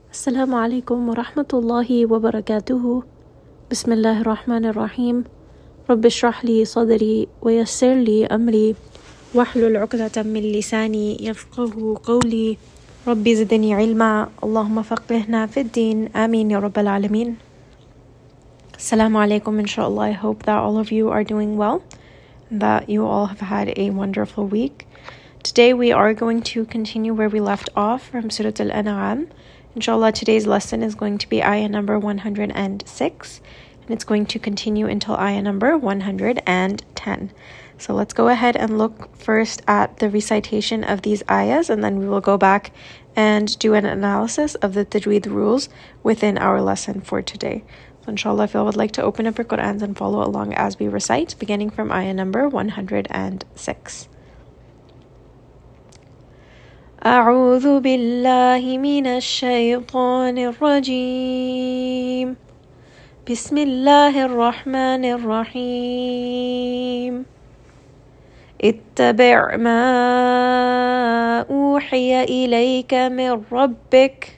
السلام عليكم ورحمة الله وبركاته. بسم الله الرحمن الرحيم. رب اشرح لي صدري ويسر لي أمري واحلل عقدة من لساني يفقه قولي. رب زدني علما اللهم فقهنا في الدين آمين يا رب العالمين. Assalamu alaikum inshallah. I hope that all of you are doing well and that you all have had a wonderful week. Today we are going to continue where we left off from Surah Al-An'am. Inshallah, today's lesson is going to be ayah number 106, and it's going to continue until ayah number 110. So let's go ahead and look first at the recitation of these ayahs, and then we will go back and do an analysis of the tajweed rules within our lesson for today. So inshallah, if you would like to open up your Qur'ans and follow along as we recite, beginning from ayah number 106. أعوذ بالله من الشيطان الرجيم. بسم الله الرحمن الرحيم. اتبع ما أوحي إليك من ربك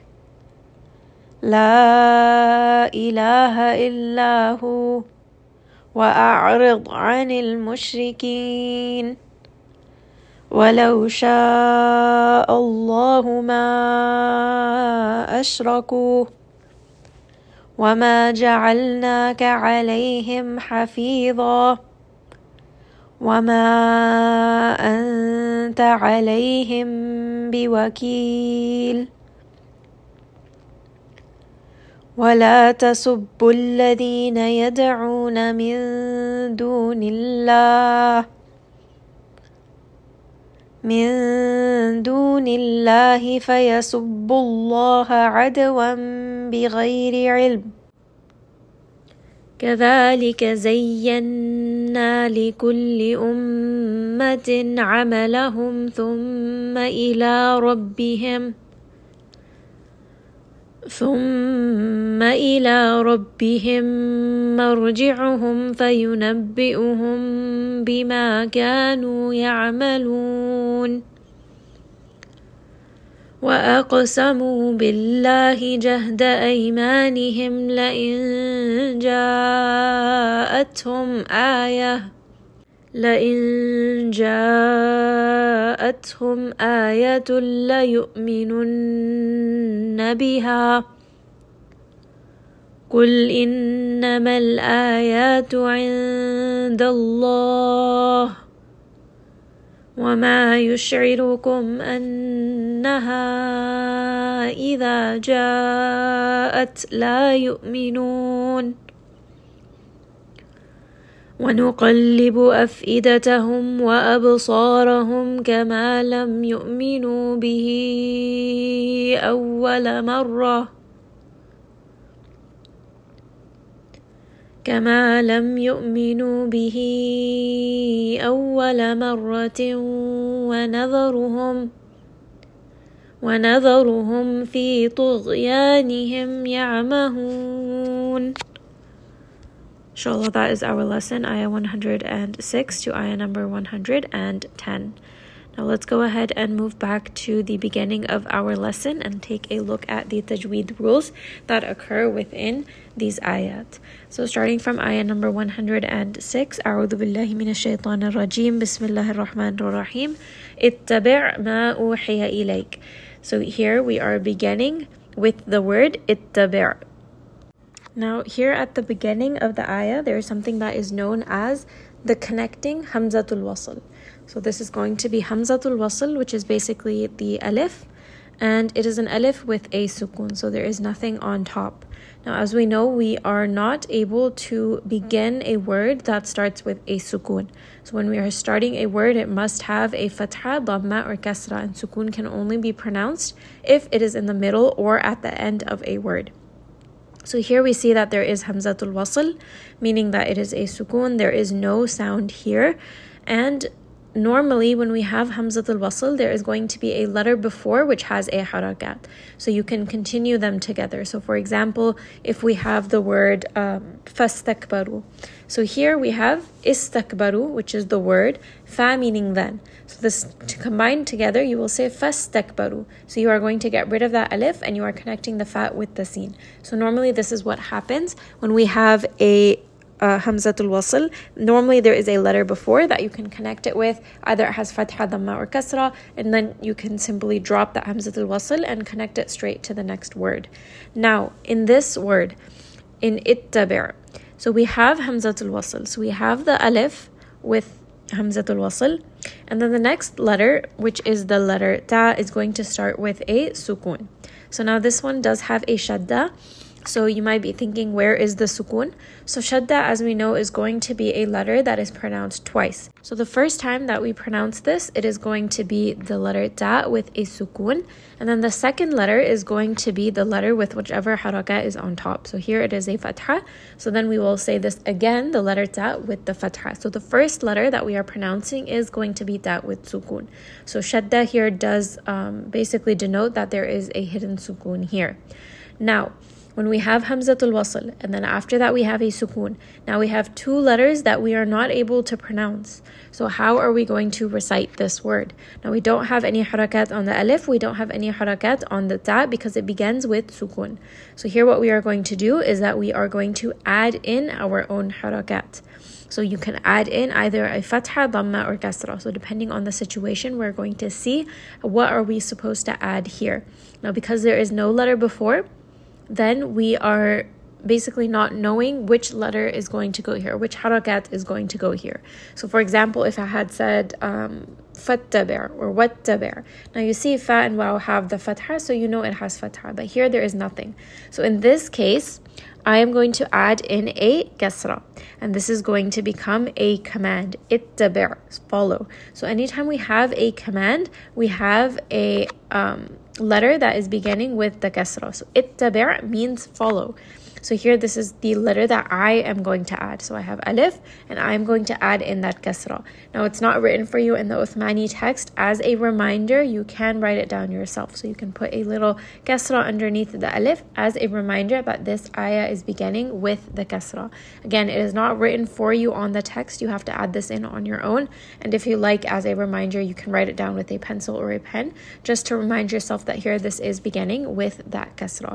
لا إله إلا هو وأعرض عن المشركين ولو شاء الله ما أشركوا وما جعلناك عليهم حفيظا وما أنت عليهم بوكيل ولا تسبوا الذين يدعون من دون الله فيسبوا الله عدوا بغير علم كذلك زينا لكل أمة عملهم ثم إلى ربهم مرجعهم فينبئهم بما كانوا يعملون وأقسموا بالله جهد أيمانهم لئن جاءتهم آية ليؤمنن بها قل إنما الآيات عند الله وما يشعركم أنها إذا جاءت لا يؤمنون ونقلب أفئدتهم وأبصارهم كما لم يؤمنوا به أول مرة ونذرهم في طغيانهم يعمهون. Inshallah, that is our lesson, ayah 106 to ayah number 110. Now let's go ahead and move back to the beginning of our lesson and take a look at the tajweed rules that occur within these ayat. So starting from ayah number 106, أعوذ بالله من الشيطان الرجيم بسم الله الرحمن الرحيم اتبع ما أوحي إليك. So here we are beginning with the word اتبع. Now here at the beginning of the ayah, there is something that is known as the connecting Hamzatul Wasl. So this is going to be Hamzatul Wasl, which is basically the alif, and it is an alif with a sukun, so there is nothing on top. Now as we know, we are not able to begin a word that starts with a sukun. So when we are starting a word, it must have a fatha, dhamma or kasra, and sukun can only be pronounced if it is in the middle or at the end of a word. So here we see that there is Hamzatul Wasl, meaning that it is a sukun, there is no sound here. And normally when we have Hamzatul Wasl, there is going to be a letter before which has a harakat. So you can continue them together. So for example, if we have the word fastakbaru. So here we have istakbaru, which is the word, fa meaning then. So this to combine together, you will say fastakbaru. So you are going to get rid of that alif and you are connecting the fa with the sin. So normally this is what happens when we have a Hamzatul Wasl. Normally there is a letter before that you can connect it with. Either it has fatha, dhamma or kasra, and then you can simply drop that Hamzatul Wasl and connect it straight to the next word. Now, in this word, in ittabi', so we have Hamzatul Wasl. So we have the alif with Hamzatul Wasl, and then the next letter, which is the letter ta, is going to start with a sukun. So now this one does have a shadda. So you might be thinking, where is the sukun? So shadda, as we know, is going to be a letter that is pronounced twice. So the first time that we pronounce this, it is going to be the letter ta with a sukun. And then the second letter is going to be the letter with whichever harakat is on top. So here it is a fatha. So then we will say this again, the letter ta with the fatha. So the first letter that we are pronouncing is going to be ta with sukun. So shadda here does basically denote that there is a hidden sukun here. Now, when we have Hamzatul Wasl, and then after that we have a sukun, now we have two letters that we are not able to pronounce. So how are we going to recite this word? Now we don't have any harakat on the alif, we don't have any harakat on the ta because it begins with sukun. So here what we are going to do is that we are going to add in our own harakat. So you can add in either a fatha, dhamma or kasra. So depending on the situation, we're going to see what are we supposed to add here. Now because there is no letter before, then we are basically not knowing which letter is going to go here, which harakat is going to go here. So for example, if I had said fattabi' or wattabi', now you see fa and waw have the fatha, so you know it has fatha, but here there is nothing. So in this case, I am going to add in a kasra, and this is going to become a command. Ittabi', follow. So anytime we have a command, we have a letter that is beginning with the kasra. So ittabi' means follow. So here this is the letter that I am going to add. So I have alif and I am going to add in that kasra. Now it's not written for you in the Uthmani text. As a reminder, you can write it down yourself. So you can put a little kasra underneath the alif as a reminder that this ayah is beginning with the kasra. Again, it is not written for you on the text. You have to add this in on your own. And if you like, as a reminder, you can write it down with a pencil or a pen just to remind yourself that here this is beginning with that kasra.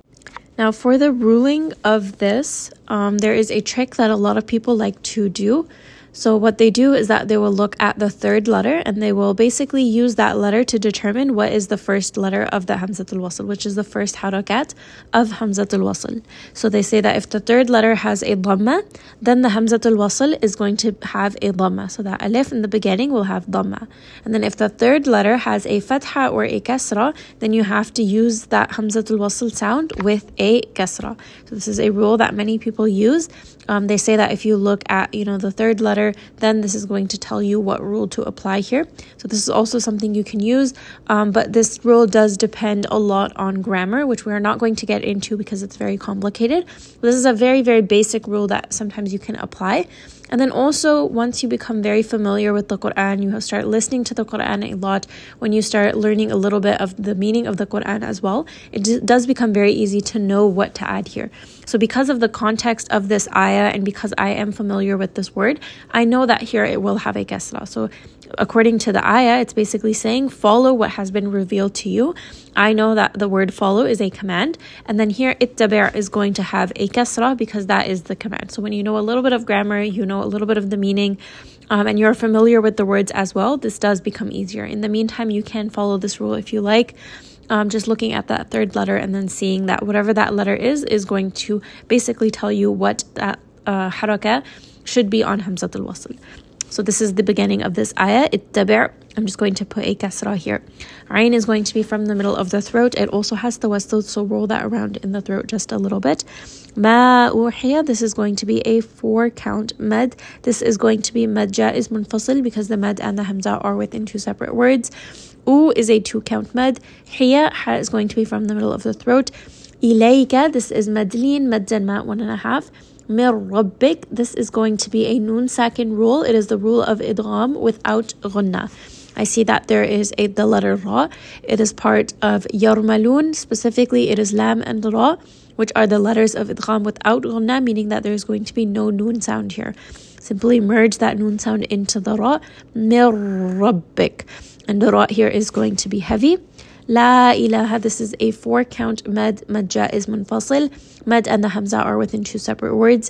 Now for the ruling of this, there is a trick that a lot of people like to do. So what they do is that they will look at the third letter and they will basically use that letter to determine what is the first letter of the Hamzatul Wasl, which is the first harakat of Hamzatul Wasl. So they say that if the third letter has a dhamma, then the Hamzatul Wasl is going to have a dhamma. So that alif in the beginning will have dhamma. And then if the third letter has a fatha or a kasra, then you have to use that Hamzatul Wasl sound with a kasra. So this is a rule that many people use. They say that if you look at, the third letter, then this is going to tell you what rule to apply here. So this is also something you can use, but this rule does depend a lot on grammar, which we are not going to get into because it's very complicated. But this is a very, very basic rule that sometimes you can apply. And then also, once you become very familiar with the Quran, you start listening to the Quran a lot, when you start learning a little bit of the meaning of the Quran as well, it does become very easy to know what to add here. So because of the context of this ayah and because I am familiar with this word, I know that here it will have a kasra. So according to the ayah, it's basically saying follow what has been revealed to you. I know that the word follow is a command, and then here ittabi' is going to have a kasra because that is the command. So when you know a little bit of grammar, you know a little bit of the meaning, and you're familiar with the words as well, this does become easier. In the meantime, you can follow this rule if you like, just looking at that third letter and then seeing that whatever that letter is going to basically tell you what that harakah should be on Hamzatul Wasl. So this is the beginning of this ayah, ittabi'. I'm just going to put a kasra here. Ayn is going to be from the middle of the throat. It also has the wasl, so roll that around in the throat just a little bit. Ma uhiya, this is going to be a 4-count mad. This is going to be mad jaiz munfasil because the mad and the hamza are within 2 separate words. U is a 2-count mad. Hiya, ha is going to be from the middle of the throat. Ilayka, this is madlin, mad zanma 1.5. Mir rabbik. This is going to be a noon sakin rule. It is the rule of idgham without ghunna. I see that there is the letter ra. It is part of yarmalun. Specifically, it is lam and ra, which are the letters of idgham without ghunna, meaning that there is going to be no noon sound here. Simply merge that noon sound into the ra. Mir rabbik. And the ra here is going to be heavy. La ilaha, this is a 4-count mad. Mad jaiz munfasil. Mad and the hamza are within 2 separate words.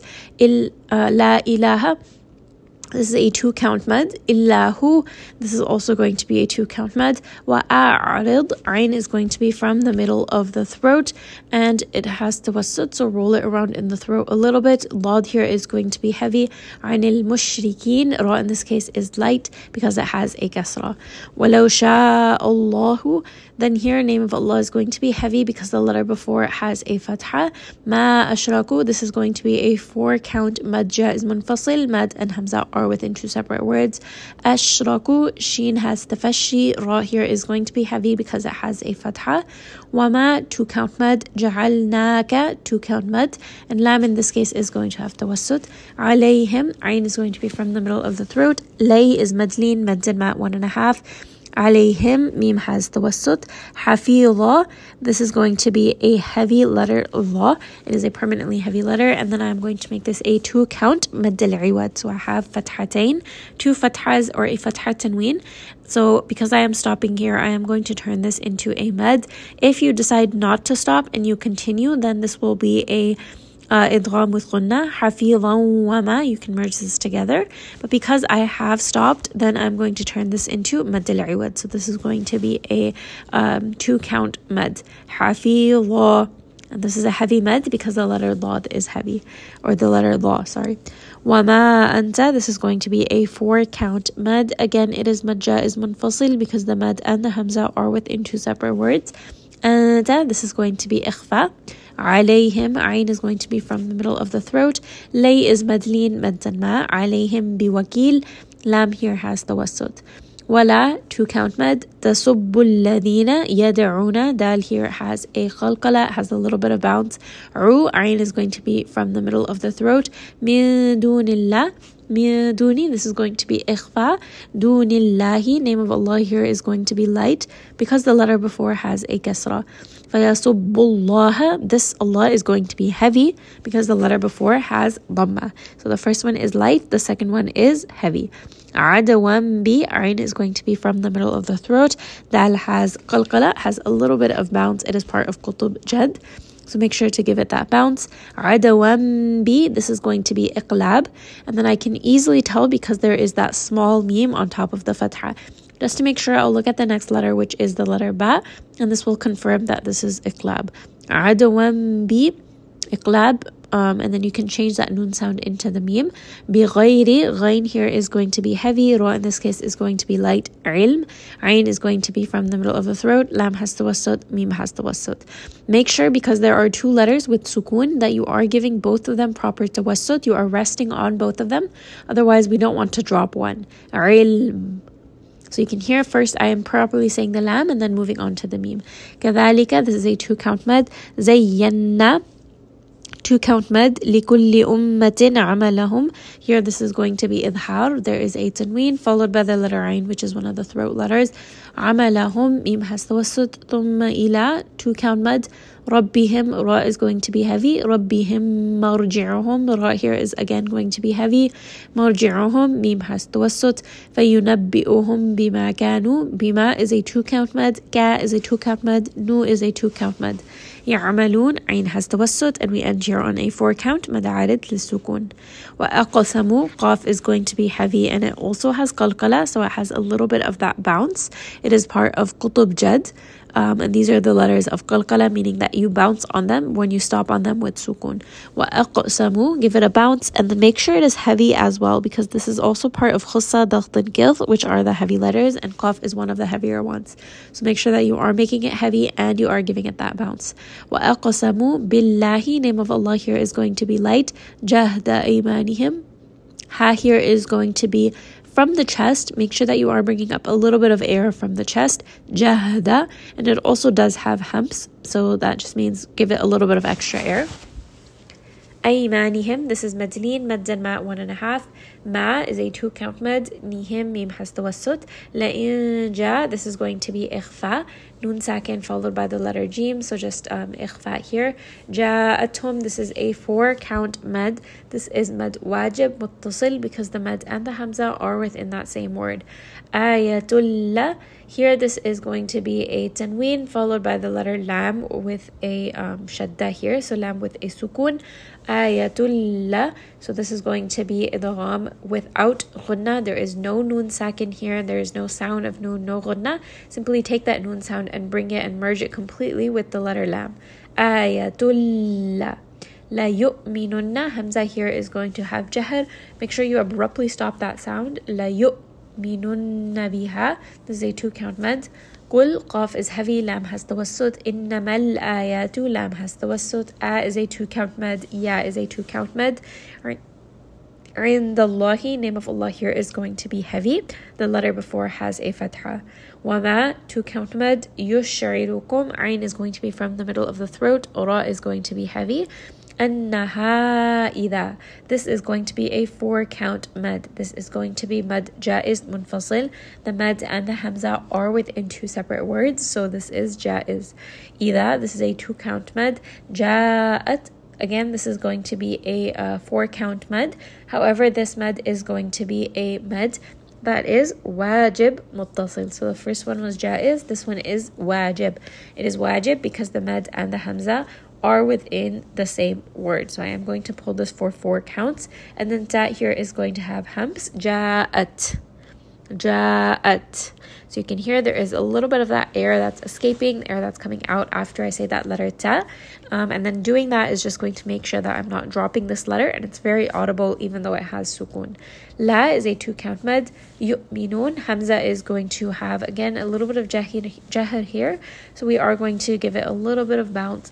La ilaha. This is a 2-count mad. Illahu. This is also going to be a 2-count mad. Wa a'rid. Ayn is going to be from the middle of the throat, and it has tawassut, so roll it around in the throat a little bit. Lad here is going to be heavy. Ayn al-mushrikeen. Ra in this case is light because it has a kasra. Walau sha'allahu. Then here, name of Allah is going to be heavy because the letter before it has a fatha. Ma ashraku. This is going to be a 4-count mad jaiz munfasil. Mad and hamza are within 2 separate words. Ashraku. Sheen has tafashi. Ra here is going to be heavy because it has a fatha. Wama, 2-count mad. Ja'alnaka, 2-count mad. And lam in this case is going to have tawassut. Alayhim. Ayn is going to be from the middle of the throat. Lay is madleen. Mad and mat 1.5. Alayhim, mim has tawassut. Hafidha, this is going to be a heavy letter la. It is a permanently heavy letter, and then I'm going to make this a 2-count mad al-iwad. So I have fathatain, 2 fathas or a fatha tanween. So because I am stopping here, I am going to turn this into a mad. If you decide not to stop and you continue, then this will be a idgham with ghunna, hafidhan wama. You can merge this together. But because I have stopped, then I'm going to turn this into mad al-iwad. So this is going to be a 2-count mad. Hafidha. And this is a heavy mad because the letter lad is heavy. Or the letter la, sorry. Wama anta. This is going to be a 4-count mad. Again, it is mad jaiz munfasil because the mad and the hamza are within 2 separate words. And this is going to be ikhfa. Alayhim, ayn is going to be from the middle of the throat. Lay is madleen, maddan ma. Alayhim biwakil. Lam here has tawassut. Wala, 2-count mad. Tasubbu alladhina yad'una. Dal here has a qalqala, has a little bit of bounce. Ru, ayn is going to be from the middle of the throat. Min dunillah. Duni, this is going to be ikhfa. Dunillahi, name of Allah here is going to be light because the letter before has a kasra. Fayasubbullaha, this Allah is going to be heavy because the letter before has dhamma. So the first one is light, the second one is heavy. Adawam bi, ayn is going to be from the middle of the throat. Dal has qalqala, has a little bit of bounce. It is part of qutub jad. So make sure to give it that bounce. Adawam bi, this is going to be iqlab. And then I can easily tell because there is that small meme on top of the fatha. Just to make sure, I'll look at the next letter, which is the letter ba. And this will confirm that this is iqlab. Adawam bi, iqlab. And then you can change that noon sound into the meme. Bighayri, ghayn here is going to be heavy. Ra in this case is going to be light. Ilm, ayn is going to be from the middle of the throat. Lam has tawassut, meme has tawassut. Make sure, because there are 2 letters with sukun, that you are giving both of them proper tawassut. You are resting on both of them. Otherwise, we don't want to drop one. Ilm. So you can hear first I am properly saying the lam and then moving on to the meme. Kadhalika, this is a 2-count mad. Zayyanna, 2-count mad. لِكُلِّ أُمَّةٍ عَمَلَهُمْ. Here this is going to be idhar. There is a tanween followed by the letter ayn, which is one of the throat letters. عَمَلَهُمْ, mim has tawassut. ثُمَّ إِلَى, 2-count mad. رَبِّهِمْ, ra is going to be heavy. رَبِّهِمْ مَرْجِعُهُمْ, ra here is again going to be heavy. مَرْجِعُهُمْ, mim has tawassut. فَيُنَبِّئُهُمْ بِمَا كَانُوا. Bima is a 2-count mad. Ka is a 2-count mad. Nu is a 2-count mad. يعملون, ayn has tawassut, and we end here on a 4-count mad arid للسكون. وأقسموا, qaf is going to be heavy and it also has qalqala, so it has a little bit of that bounce. It is part of qutub jad. And these are the letters of qalqala, meaning that you bounce on them when you stop on them with sukun. وَأَقْسَمُوا, give it a bounce, and then make sure it is heavy as well, because this is also part of khussa, daght, and gilth, which are the heavy letters, and qaf is one of the heavier ones. So make sure that you are making it heavy and you are giving it that bounce. وَأَقْسَمُوا بِاللَّهِ, name of Allah here is going to be light. جَهْدَ أَيْمَانِهِمْ, ha here is going to be from the chest. Make sure that you are bringing up a little bit of air from the chest. Jahda, and it also does have humps, so that just means give it a little bit of extra air. أيمانهم, this is مدلين مدا ماء 1.5. ما is a 2 count mad. نيهم ميم has توسط. لئن جاء, this is going to be إخفاء. Nun sakin followed by the letter jim, so just إخفاء here. جاءتهم, this is a 4 count mad. This is mad wajib متصل because the mad and the hamza are within that same word. آياتullah, here this is going to be a tanween followed by the letter lam with a shadda here, so lam with a sukun. Ayatullah, so this is going to be idgham without ghunna. There is no noon sakin here, there is no sound of noon, no ghunna. Simply take that noon sound and bring it and merge it completely with the letter lam. Ayatullah. La yu'minunna, hamza here is going to have jahr. Make sure you abruptly stop that sound. La yu'minunna biha, this is a 2 count mad. Qul, qaf is heavy, lam has tawassut. Innamal ayatu, lam has tawassut. A is a 2 count mad, ya is a 2 count mad. Indallahi, name of Allah here is going to be heavy. The letter before has a fatha. Wama, 2 count mad. Yush'irukum, ayn is going to be from the middle of the throat. Ra is going to be heavy. Annaha ida, this is going to be a 4 count mad. This is going to be mad jaiz munfasil. The mad and the hamza are within 2 separate words, so this is jaiz. Ida, this is a 2 count mad. Ja'at, again this is going to be a 4 count mad. However, this mad is going to be a mad that is wajib muttasil. So the first one was jaiz, this one is wajib. It is wajib because the mad and the hamza are within the same word. So I am going to pull this for 4 counts. And then ta here is going to have hams. Ja'at. Ja'at. So you can hear there is a little bit of that air that's escaping, air that's coming out after I say that letter ta. And then doing that is just going to make sure that I'm not dropping this letter, and it's very audible even though it has sukun. La is a 2 count mad. Yu'minun, hamza is going to have again a little bit of jahr here. So we are going to give it a little bit of bounce.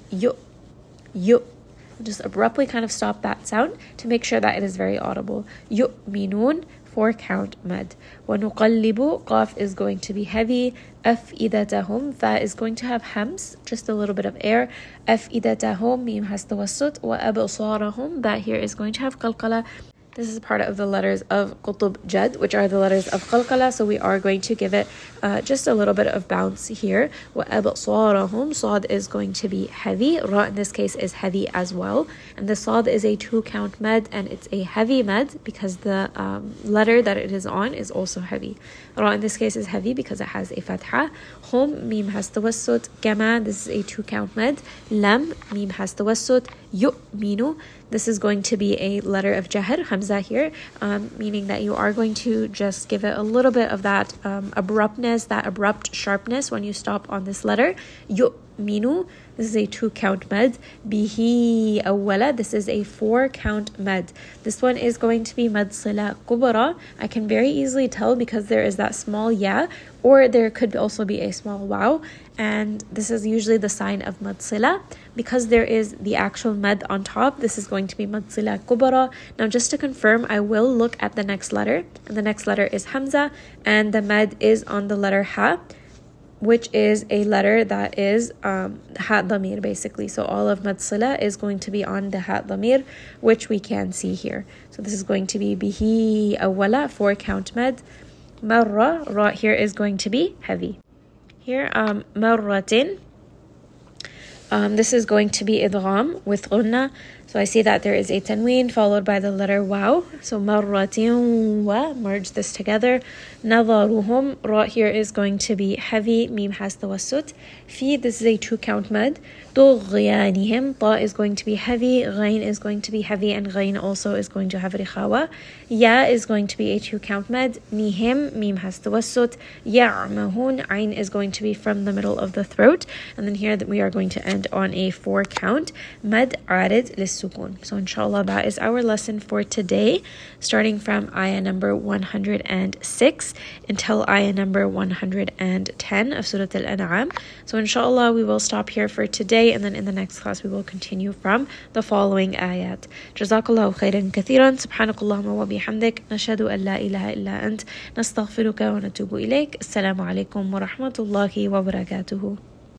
Just abruptly kind of stop that sound to make sure that it is very audible. Yu'minun, 4 count mad. وَنُقَلِّبُ, qaf is going to be heavy. أَفْئِدَتَهُمْ, fa is going to have hams, just a little bit of air. أَفْئِدَتَهُمْ, mim has tawassut. وَأَبْصَارَهُم, that here is going to have qalqala. This is part of the letters of Qutb Jad, which are the letters of Qalqala, so we are going to give it just a little bit of bounce here. وَأَبْصَارَهُمْ, Sad is going to be heavy. Ra in this case is heavy as well. And the Sad is a 2 count mad, and it's a heavy mad because the letter that it is on is also heavy. Ra in this case is heavy because it has a fatha. Hum, mim has tawassut. Gama, this is a 2 count mad. Lam, mim has tawassut. Yu'minu, this is going to be a letter of jahr, hamza here, meaning that you are going to just give it a little bit of that abruptness, that abrupt sharpness when you stop on this letter. Yu'minu, this is a 2 count mad. Bihi awwala, this is a 4 count mad. This one is going to be mad sila kubra. I can very easily tell because there is that small ya, or there could also be a small waw, and this is usually the sign of mad sila. Because there is the actual mad on top, this is going to be mad sila kubra. Now just to confirm, I will look at the next letter, and the next letter is hamza, and the mad is on the letter ha, which is a letter that is ha damir basically. So all of mad sila is going to be on the ha damir, which we can see here. So this is going to be bihi awwala, 4 count mad. Marra, ra here is going to be heavy. Here, marratin, this is going to be idgham with ghunna. So I see that there is a tanween followed by the letter waw. So marratin wa, merge this together. Nadaruhum, ra here is going to be heavy, mim has tawassut. Fi, this is a 2 count mad. Tughyanihim, ta is going to be heavy, ghain is going to be heavy, and ghain also is going to have rikhawa. Ya is going to be a 2 count mad. Nihim, mim has tawassut. Ya'mahun, ayn is going to be from the middle of the throat. And then here that we are going to end on a 4 count. Mad arid lissukun. So inshallah, that is our lesson for today, starting from ayah number 106 until ayah number 110 of Surah Al-An'am. So inshallah, we will stop here for today, and then in the next class we will continue from the following ayat. Jazakallahu khairan kathiran. Subhanakallahumma wa bihamdik. Nashhadu an la ilaha illa ant. Nastaghfiruka wa natubu ilayk. Assalamu alaikum wa rahmatullahi wa barakatuhu.